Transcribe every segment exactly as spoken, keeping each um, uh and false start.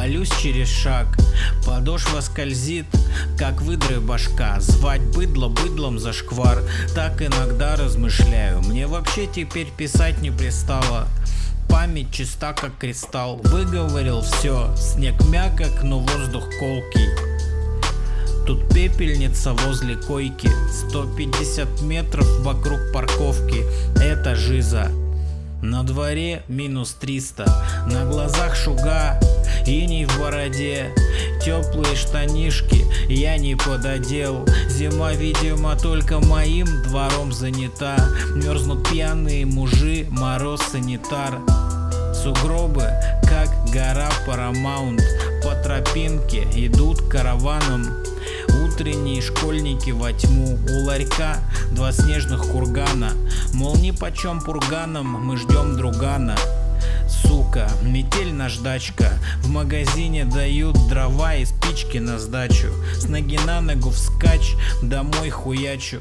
Валюсь через шаг, подошва скользит, как выдры башка. Звать быдло быдлом за шквар, так иногда размышляю. Мне вообще теперь писать не пристало. Память чиста, как кристалл. Выговорил все, снег мягок, но воздух колкий. Тут пепельница возле койки, сто пятьдесят метров вокруг парковки. Это жиза. На дворе минус триста, на глазах шуга, иней в бороде, теплые штанишки, я не пододел. Зима, видимо, только моим двором занята. Мерзнут пьяные мужи, мороз санитар. Сугробы, как гора Парамаунт, по тропинке идут караваном. Утренние школьники во тьму, у ларька два снежных кургана. Мол, нипочем пурганом, мы ждем другана. Сука, метель наждачка, в магазине дают дрова и спички на сдачу. С ноги на ногу вскачь, домой хуячу.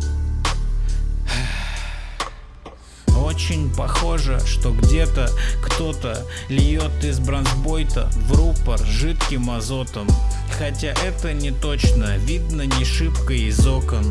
Очень похоже, что где-то кто-то льет из бронзбойта в рупор жидким азотом. Хотя это не точно, видно не шибко из окон.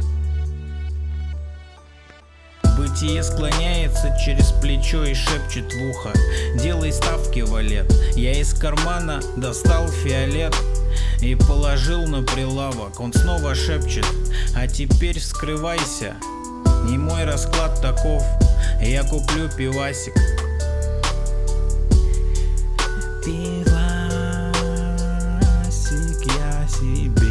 Бытие склоняется через плечо и шепчет в ухо: делай ставки, валет. Я из кармана достал фиолет и положил на прилавок. Он снова шепчет: а теперь вскрывайся. Не мой расклад таков, я куплю пивасик. Пивасик я себе